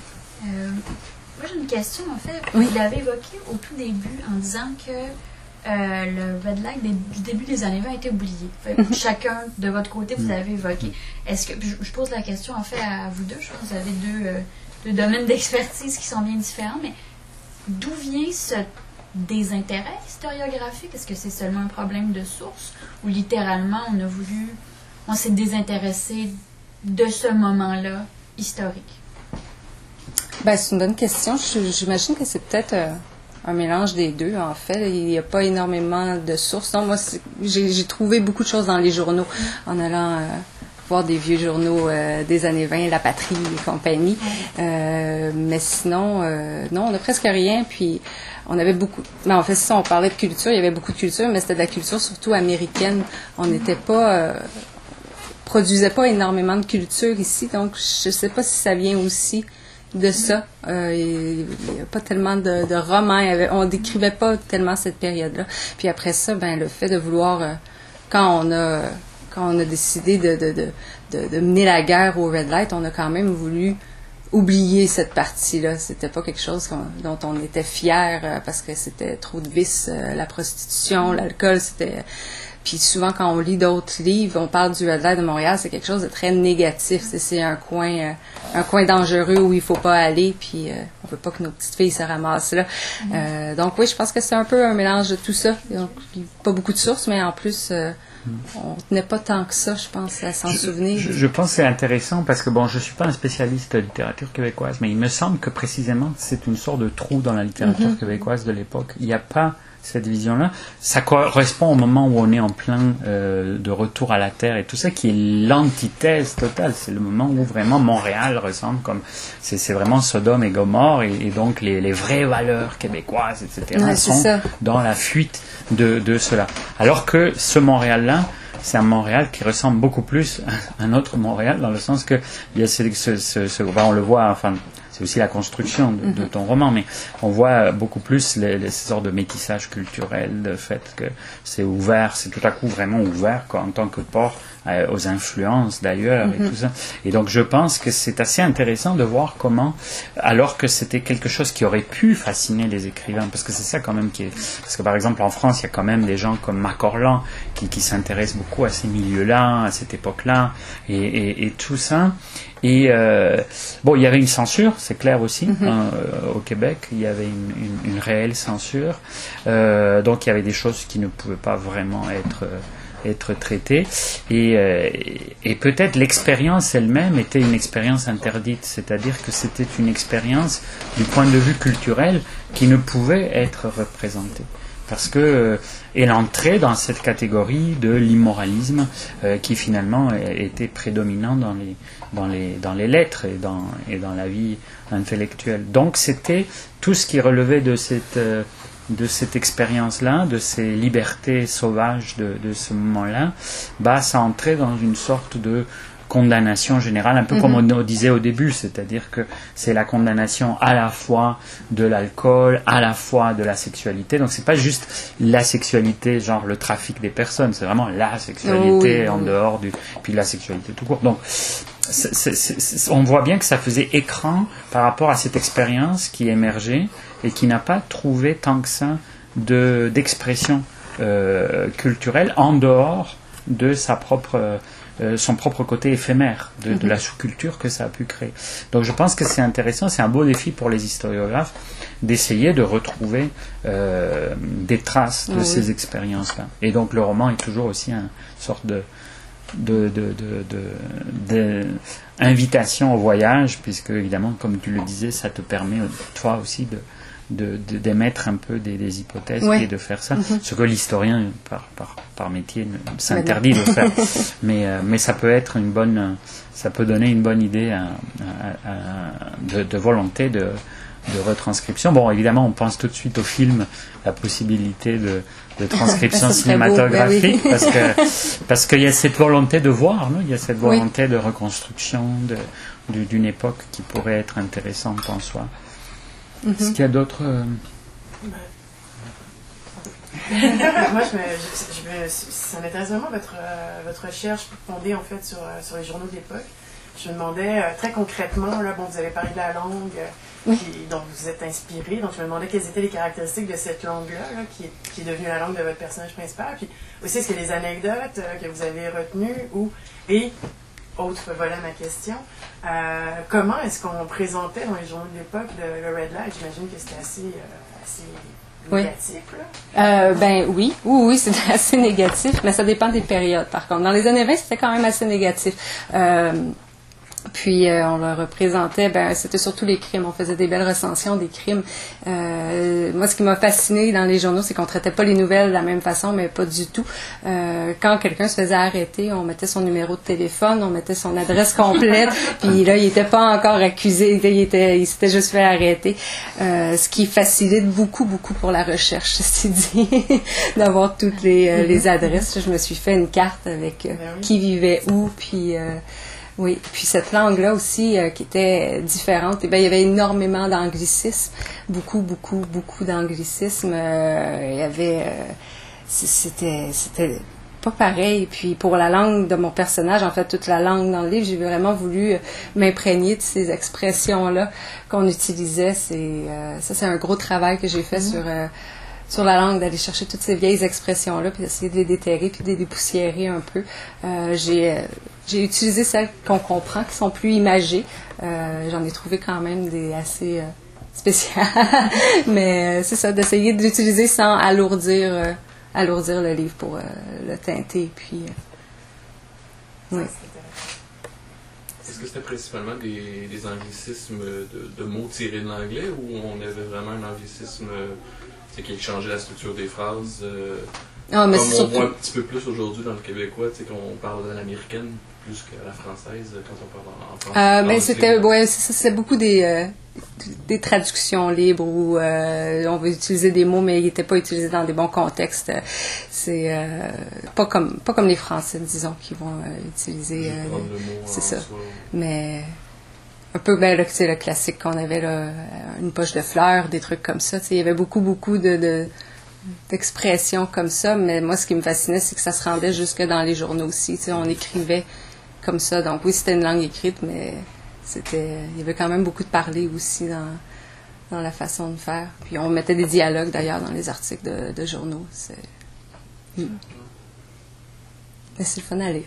Moi, j'ai une question, en fait. Oui. Vous l'avez évoqué au tout début en disant que le Red Light du début des années 20 a été oublié. Chacun de votre côté, vous avez évoqué. Est-ce que je pose la question en fait à vous deux. Je pense que vous avez deux domaines d'expertise qui sont bien différents, mais d'où vient ce désintérêt historiographique? Est-ce que c'est seulement un problème de source ou littéralement on s'est désintéressé de ce moment-là historique? C'est une bonne question. J'imagine que c'est peut-être un mélange des deux, en fait. Il n'y a pas énormément de sources. Non, moi, j'ai trouvé beaucoup de choses dans les journaux en allant voir des vieux journaux des années 20, La Patrie et compagnie. Mais sinon, non, on n'a presque rien. Puis, on avait beaucoup... Mais en fait, si on parlait de culture, il y avait beaucoup de culture, mais c'était de la culture surtout américaine. On n'était pas... produisait pas énormément de culture ici, donc je ne sais pas si ça vient aussi de ça. Il n'y a pas tellement de romans, on décrivait pas tellement cette période-là. Puis après ça, le fait de vouloir, quand on a décidé de mener la guerre au Red Light, on a quand même voulu oublier cette partie-là. C'était pas quelque chose dont on était fiers parce que c'était trop de vices, la prostitution, l'alcool, c'était... Puis souvent, quand on lit d'autres livres, on parle du Red Light de Montréal, c'est quelque chose de très négatif. C'est un coin dangereux où il faut pas aller, puis on veut pas que nos petites filles se ramassent là. Donc oui, je pense que c'est un peu un mélange de tout ça. Donc, pas beaucoup de sources, mais en plus, on tenait pas tant que ça, je pense, à s'en souvenir. Je pense que c'est intéressant parce que, je suis pas un spécialiste de littérature québécoise, mais il me semble que précisément, c'est une sorte de trou dans la littérature québécoise de l'époque. Il n'y a pas cette vision-là. Ça correspond au moment où on est en plein de retour à la terre et tout ça, qui est l'antithèse totale. C'est le moment où vraiment Montréal ressemble comme... C'est vraiment Sodome et Gomorrhe et donc les vraies valeurs québécoises, etc. sont dans la fuite de cela. Alors que ce Montréal-là, c'est un Montréal qui ressemble beaucoup plus à un autre Montréal, dans le sens que il y a on le voit, enfin... C'est aussi la construction de ton roman, mais on voit beaucoup plus ces sortes de métissage culturel, le fait que c'est ouvert, c'est tout à coup vraiment ouvert en tant que port aux influences d'ailleurs et tout ça. Et donc je pense que c'est assez intéressant de voir comment, alors que c'était quelque chose qui aurait pu fasciner les écrivains, parce que c'est ça quand même qui est... Parce que par exemple en France, il y a quand même des gens comme Marc Orlan qui s'intéressent beaucoup à ces milieux-là, à cette époque-là, et tout ça. Et il y avait une censure, c'est clair aussi, au Québec, il y avait une réelle censure. Donc il y avait des choses qui ne pouvaient pas vraiment être traitées. Et peut-être l'expérience elle-même était une expérience interdite, c'est-à-dire que c'était une expérience du point de vue culturel qui ne pouvait être représentée. Parce que elle entrait dans cette catégorie de l'immoralisme qui finalement était prédominant dans les lettres et dans la vie intellectuelle. Donc c'était tout ce qui relevait de cette expérience-là, de ces libertés sauvages de ce moment-là, ça entrait dans une sorte de condamnation générale, un peu comme on disait au début, c'est-à-dire que c'est la condamnation à la fois de l'alcool, à la fois de la sexualité. Donc c'est pas juste la sexualité, genre le trafic des personnes, c'est vraiment la sexualité en dehors puis la sexualité tout court. Donc on voit bien que ça faisait écran par rapport à cette expérience qui émergeait et qui n'a pas trouvé tant que ça d'expression culturelle en dehors de son propre côté éphémère de la sous-culture que ça a pu créer. Donc je pense que c'est intéressant, c'est un beau défi pour les historiographes d'essayer de retrouver des traces de ces expériences-là. Et donc le roman est toujours aussi une sorte d'invitation au voyage, puisque évidemment, comme tu le disais, ça te permet toi aussi d'émettre un peu des hypothèses Oui. et de faire ça. Ce que l'historien, par métier, s'interdit de faire. Mais ça peut être ça peut donner une bonne idée de volonté de retranscription. Bon, évidemment, on pense tout de suite au film, la possibilité de transcription cinématographique, beau, parce qu'il y a cette volonté de voir, non? Il y a cette volonté de reconstruction d'une époque qui pourrait être intéressante en soi. Est-ce qu'il y a d'autres... Moi, ça m'intéresse vraiment votre recherche fondée en fait sur les journaux de l'époque. Je me demandais très concrètement, là, bon, vous avez parlé de la langue dont vous êtes inspiré, donc je me demandais quelles étaient les caractéristiques de cette langue-là, qui est devenue la langue de votre personnage principal, puis aussi est-ce qu'il y a des anecdotes que vous avez retenues, et autre volet à ma question, comment est-ce qu'on présentait dans les journaux de l'époque le Red Light? J'imagine que c'était assez négatif, là. Oui, c'était assez négatif, mais ça dépend des périodes, par contre. Dans les années 20, c'était quand même assez négatif. Puis on le représentait, c'était surtout les crimes. On faisait des belles recensions des crimes. Moi, ce qui m'a fasciné dans les journaux, c'est qu'on traitait pas les nouvelles de la même façon, mais pas du tout. Quand quelqu'un se faisait arrêter, on mettait son numéro de téléphone, on mettait son adresse complète, puis là, il était pas encore accusé, il s'était juste fait arrêter. Ce qui facilite beaucoup pour la recherche, ceci dit, d'avoir toutes les adresses. Je me suis fait une carte avec qui vivait où, puis... Oui, puis cette langue-là aussi qui était différente, il y avait énormément d'anglicisme, beaucoup d'anglicisme. Il y avait, c'était pas pareil. Puis pour la langue de mon personnage, en fait, toute la langue dans le livre, j'ai vraiment voulu m'imprégner de ces expressions-là qu'on utilisait. C'est un gros travail que j'ai fait sur la langue, d'aller chercher toutes ces vieilles expressions-là, puis d'essayer de les déterrer, puis de les dépoussiérer un peu. J'ai utilisé celles qu'on comprend, qui sont plus imagées. J'en ai trouvé quand même des assez spéciales. Mais c'est ça, d'essayer de l'utiliser sans alourdir le livre pour le teinter. Puis, oui. Est-ce que c'était principalement des anglicismes de mots tirés de l'anglais, ou on avait vraiment un anglicisme qui changeait la structure des phrases mais comme on voit un petit peu plus aujourd'hui dans le québécois, qu'on parle de l'américaine plus que la française quand on parle en français. C'était beaucoup des traductions libres où on veut utiliser des mots, mais ils n'étaient pas utilisés dans des bons contextes. C'est pas comme les Français, disons, qui vont utiliser... c'est ça. Soi. Mais... un peu c'est le classique qu'on avait là, une poche de fleurs, des trucs comme ça. Il y avait beaucoup d'expressions comme ça, mais moi ce qui me fascinait, c'est que ça se rendait jusque dans les journaux aussi. On écrivait comme ça, donc oui, c'était une langue écrite, mais il y avait quand même beaucoup de parler aussi dans la façon de faire. Puis on mettait des dialogues d'ailleurs dans les articles de journaux. Mais c'est le fun à lire.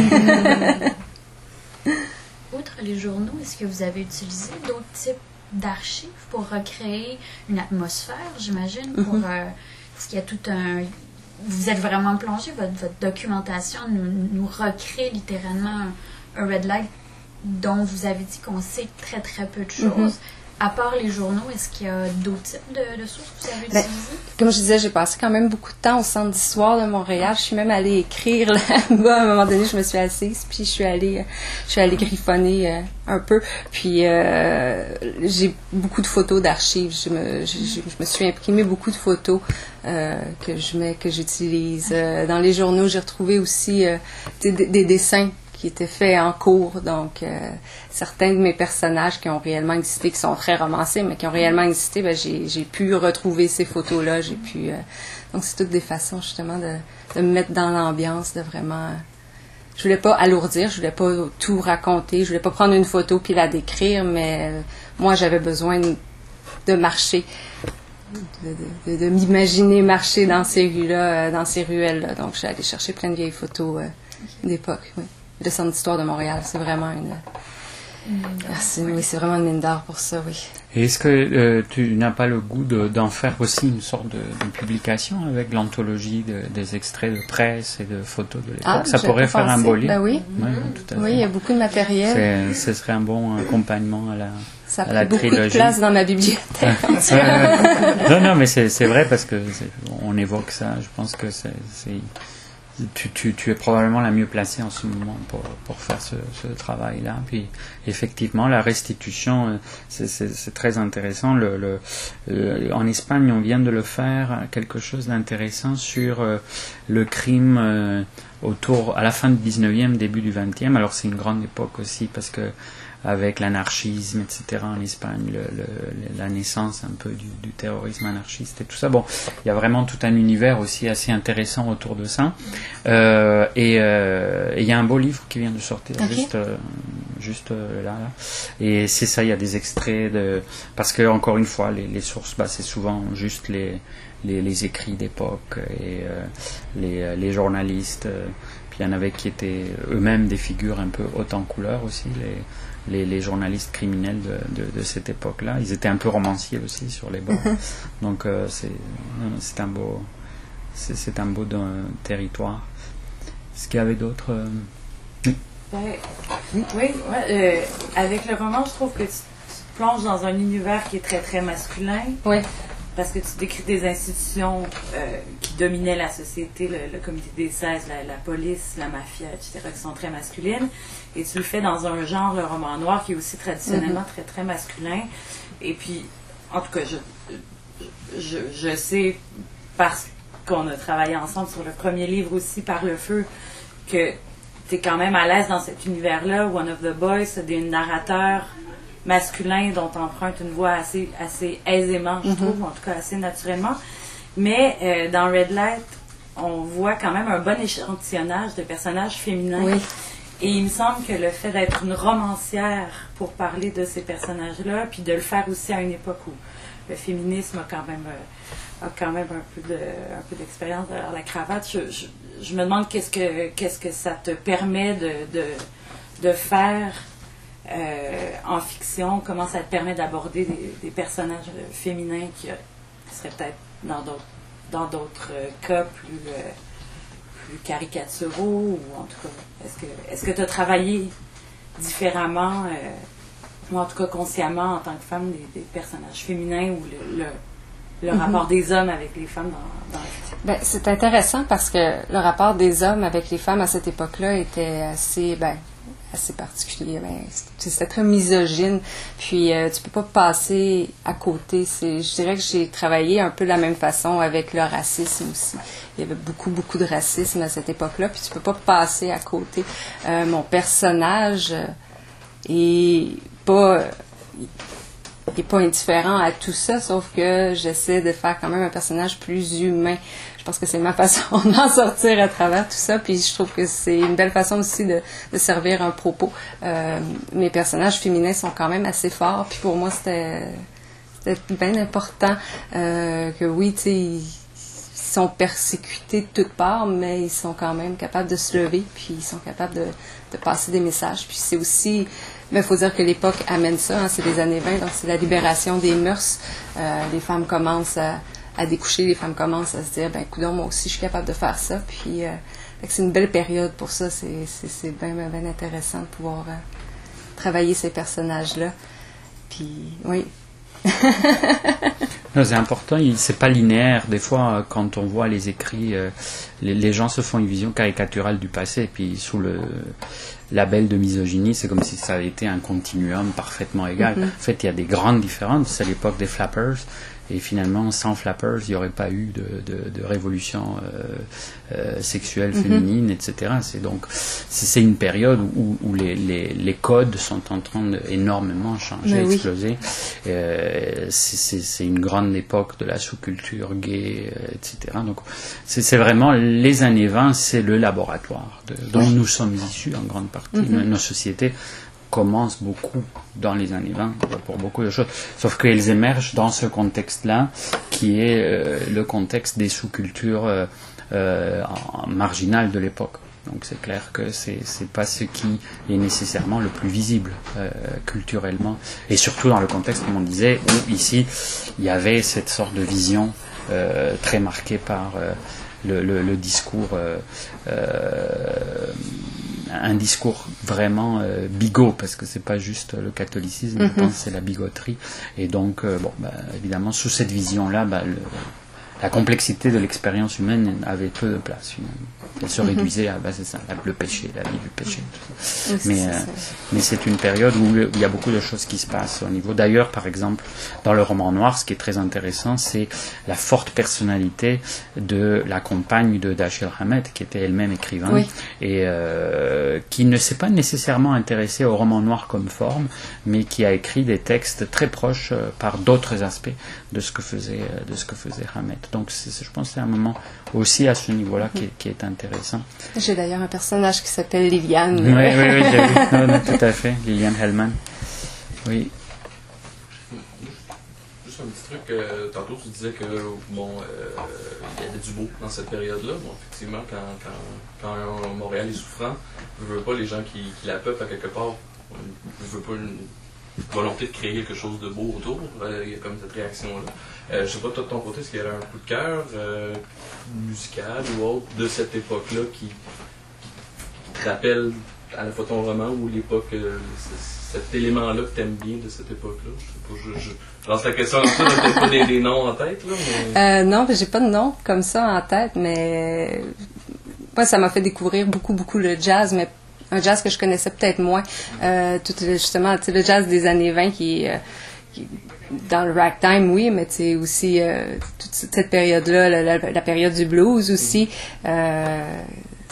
Outre les journaux, est-ce que vous avez utilisé d'autres types d'archives pour recréer une atmosphère, j'imagine, parce qu'il y a tout un... Vous êtes vraiment plongé, votre documentation nous recrée littéralement un Red Light dont vous avez dit qu'on sait très très peu de choses. À part les journaux, est-ce qu'il y a d'autres types de sources que vous avez utilisées? Comme je disais, j'ai passé quand même beaucoup de temps au Centre d'histoire de Montréal. Je suis même allée écrire là-bas. À un moment donné, je me suis assise, puis je suis allée griffonner un peu. Puis j'ai beaucoup de photos d'archives. Je me suis imprimé beaucoup de photos que j'utilise. Dans les journaux, j'ai retrouvé aussi des dessins qui étaient faits en cours, donc certains de mes personnages qui ont réellement existé, qui sont très romancés, mais qui ont réellement existé, j'ai pu retrouver ces photos-là, donc c'est toutes des façons justement de me mettre dans l'ambiance, de vraiment... Je voulais pas alourdir, je voulais pas tout raconter, je voulais pas prendre une photo puis la décrire, mais moi j'avais besoin de marcher, de m'imaginer marcher dans ces rues-là, dans ces ruelles-là, donc je suis allée chercher plein de vieilles photos d'époque, oui. Le Centre d'histoire de Montréal, c'est vraiment Oui, c'est vraiment une mine d'or pour ça, oui. Et est-ce que tu n'as pas le goût d'en faire aussi une sorte de publication avec l'anthologie des extraits de presse et de photos de l'époque? Ça pourrait faire un beau livre. Ben oui. Oui, tout à fait. Oui, il y a beaucoup de matériel. Ce serait un bon accompagnement à la Ça à la prend beaucoup trilogie. de place dans ma bibliothèque. Non, mais c'est vrai parce que on évoque ça. Je pense que tu es probablement la mieux placée en ce moment pour faire ce travail-là. Puis effectivement, la restitution, c'est très intéressant. En Espagne, on vient de le faire, quelque chose d'intéressant sur le crime à la fin du 19e, début du 20e. Alors c'est une grande époque aussi parce que avec l'anarchisme, etc. en Espagne, la naissance un peu du terrorisme anarchiste et tout ça. Bon, il y a vraiment tout un univers aussi assez intéressant autour de ça. Et il y a un beau livre qui vient de sortir, juste là. Et c'est ça, il y a des extraits parce que encore une fois, les sources, c'est souvent juste les écrits d'époque et les journalistes. Puis il y en avait qui étaient eux-mêmes des figures un peu hautes en couleur aussi, les journalistes criminels de cette époque-là. Ils étaient un peu romanciers aussi sur les bords. Donc c'est un beau territoire. Est-ce qu'il y avait d'autres avec le roman, je trouve que tu te plonges dans un univers qui est très très masculin. Oui. Parce que tu décris des institutions qui dominaient la société, le comité des 16, la police, la mafia, etc., qui sont très masculines. Et tu le fais dans un genre, le roman noir, qui est aussi traditionnellement très, très masculin. Et puis, en tout cas, je sais, parce qu'on a travaillé ensemble sur le premier livre aussi, Par le feu, que tu es quand même à l'aise dans cet univers-là. One of the Boys, c'est des narrateurs masculin dont emprunte une voix assez aisément, je trouve, en tout cas assez naturellement. Mais dans Red Light, on voit quand même un bon échantillonnage de personnages féminins. Oui. Et il me semble que le fait d'être une romancière pour parler de ces personnages-là, puis de le faire aussi à une époque où le féminisme a quand même un peu d'expérience derrière la cravate, je me demande qu'est-ce que ça te permet de faire en fiction, comment ça te permet d'aborder des personnages féminins qui seraient peut-être dans d'autres cas plus caricaturaux, ou en tout cas, est-ce que tu as travaillé différemment, ou en tout cas consciemment en tant que femme, des personnages féminins, ou le rapport des hommes avec les femmes dans la fiction? C'est intéressant parce que le rapport des hommes avec les femmes à cette époque-là était assez particulier. C'était très misogyne. Puis tu peux pas passer à côté. Je dirais que j'ai travaillé un peu de la même façon avec le racisme aussi. Il y avait beaucoup, beaucoup de racisme à cette époque-là. Puis tu peux pas passer à côté. Mon personnage est pas indifférent à tout ça, sauf que j'essaie de faire quand même un personnage plus humain. Je pense que c'est ma façon d'en sortir à travers tout ça, puis je trouve que c'est une belle façon aussi de servir un propos. Mes personnages féminins sont quand même assez forts, puis pour moi c'était bien important que oui, tu sais, ils sont persécutés de toutes parts, mais ils sont quand même capables de se lever, puis ils sont capables de passer des messages. Puis c'est aussi... Mais il faut dire que l'époque amène ça, c'est les années 20, donc c'est la libération des mœurs. Les femmes commencent à découcher, les femmes commencent à se dire, coudonc, moi aussi je suis capable de faire ça. Puis c'est une belle période pour ça, c'est bien intéressant de pouvoir travailler ces personnages-là. Puis, oui. Non, c'est important, c'est pas linéaire. Des fois, quand on voit les écrits, les gens se font une vision caricaturale du passé, et puis sous le label de misogynie, c'est comme si ça avait été un continuum parfaitement égal. En fait, il y a des grandes différences. C'est l'époque des flappers. Et finalement, sans flappers, il n'y aurait pas eu de révolution sexuelle féminine, etc. C'est une période où les codes sont en train d'énormément changer, exploser. C'est une grande époque de la sous-culture gay, etc. Donc, c'est vraiment les années 20, c'est le laboratoire dont nous sommes issus en grande partie. Nos sociétés commencent beaucoup dans les années 20 pour beaucoup de choses, sauf qu'elles émergent dans ce contexte-là qui est le contexte des sous-cultures marginales de l'époque. Donc c'est clair que c'est pas ce qui est nécessairement le plus visible culturellement, et surtout dans le contexte, comme on disait, où ici il y avait cette sorte de vision très marquée par le discours, un discours vraiment bigot, parce que c'est pas juste le catholicisme, je pense que c'est la bigoterie, et donc évidemment sous cette vision-là, la complexité de l'expérience humaine avait peu de place finalement. Elle se réduisait à c'est ça, le péché, la vie du péché. Mais c'est une période où il y a beaucoup de choses qui se passent au niveau. D'ailleurs, par exemple, dans le roman noir, ce qui est très intéressant, c'est la forte personnalité de la compagne de Dashiell Hammett, qui était elle-même écrivain, et qui ne s'est pas nécessairement intéressée au roman noir comme forme, mais qui a écrit des textes très proches par d'autres aspects de ce que faisait Hammett. Donc je pense que c'est un moment aussi à ce niveau-là qui est intéressant. J'ai d'ailleurs un personnage qui s'appelle Liliane. Oui, j'ai vu. Non, tout à fait. Liliane Hellman. Oui. Juste un petit truc. Tantôt, tu disais que, il y avait du beau dans cette période-là. Bon, effectivement, quand Montréal est souffrant, je veux pas les gens qui la peuplent à quelque part. Je veux pas une volonté de créer quelque chose de beau autour. Il y a comme cette réaction-là. Je sais pas, toi, de ton côté, est-ce qu'il y avait un coup de cœur musical ou autre de cette époque-là qui te rappelle à la fois ton roman ou l'époque, cet élément-là que tu aimes bien de cette époque-là? Je lance la question, tu n'as pas des noms en tête, là? Mais... non, j'ai pas de nom comme ça en tête, mais moi, ça m'a fait découvrir beaucoup le jazz, mais un jazz que je connaissais peut-être moins. Justement, le jazz des années 20 qui dans le ragtime, oui, mais c'est aussi toute cette période-là, la période du blues aussi. Je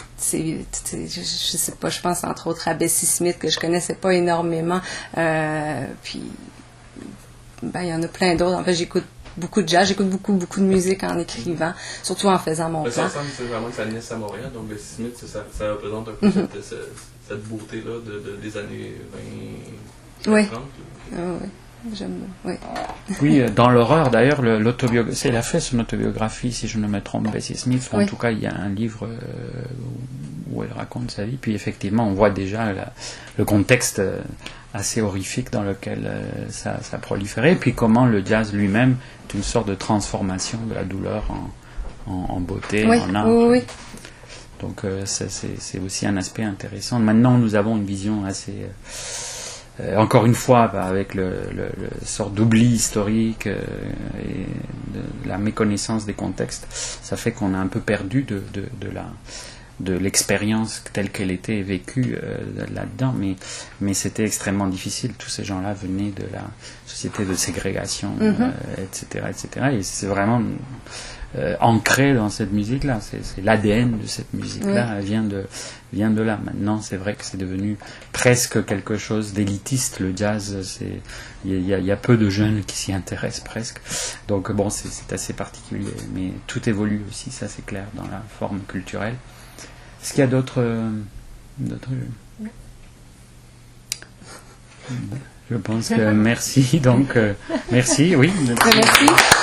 sais pas, je pense entre autres à Bessie Smith que je connaissais pas énormément. Puis, il y en a plein d'autres. En fait, j'écoute beaucoup de jazz, j'écoute beaucoup de musique en écrivant, surtout en faisant mon plan. Ça semble c'est vraiment que ça naisse à Montréal, donc Bessie Smith, ça représente un peu cette beauté-là des années 20, 30. Oui. J'aime, oui. Oui, dans l'horreur, d'ailleurs, elle a fait son autobiographie, si je ne me trompe, Bessie Smith. En tout cas, il y a un livre où elle raconte sa vie. Puis effectivement, on voit déjà le contexte assez horrifique dans lequel ça proliférait. Puis comment le jazz lui-même est une sorte de transformation de la douleur en beauté, en art. Oui. Donc c'est aussi un aspect intéressant. Maintenant, nous avons une vision assez... encore une fois, avec le sort d'oubli historique et de la méconnaissance des contextes, ça fait qu'on a un peu perdu de l'expérience telle qu'elle était vécue là-dedans, mais c'était extrêmement difficile. Tous ces gens-là venaient de la société de ségrégation, etc., et c'est vraiment ancré dans cette musique-là. C'est l'ADN de cette musique-là, elle vient de là. Maintenant, c'est vrai que c'est devenu presque quelque chose d'élitiste. Le jazz, il y a peu de jeunes qui s'y intéressent presque. Donc bon, c'est assez particulier. Mais tout évolue aussi, ça c'est clair, dans la forme culturelle. Est-ce qu'il y a d'autres Je pense que merci. Donc merci, oui. Merci.